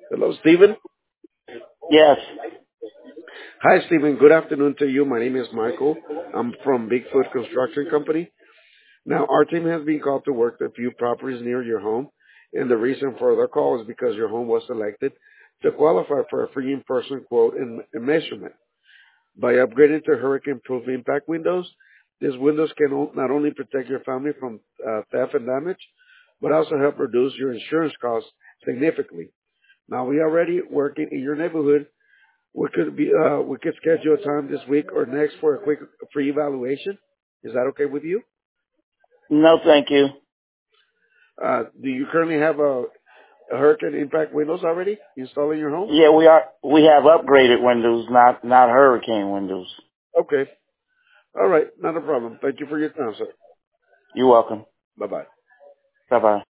Hello, Stephen. Yes. Hi, Stephen. Good afternoon to you. My name is Michael. I'm from Bigfoot Construction Company. Now, our team has been called to work a few properties near your home, and the reason for the call is because your home was selected to qualify for a free in-person quote and measurement. By upgrading to hurricane-proof impact windows, these windows can not only protect your family from theft and damage, but also help reduce your insurance costs significantly. Now, we are already working in your neighborhood. We could schedule a time this week or next for a quick free evaluation. Is that okay with you? No, thank you. Do you currently have a hurricane impact windows already installed in your home? Yeah, we have upgraded windows, not hurricane windows. Okay. All right. Not a problem. Thank you for your time, sir. You're welcome. Bye bye. Bye bye.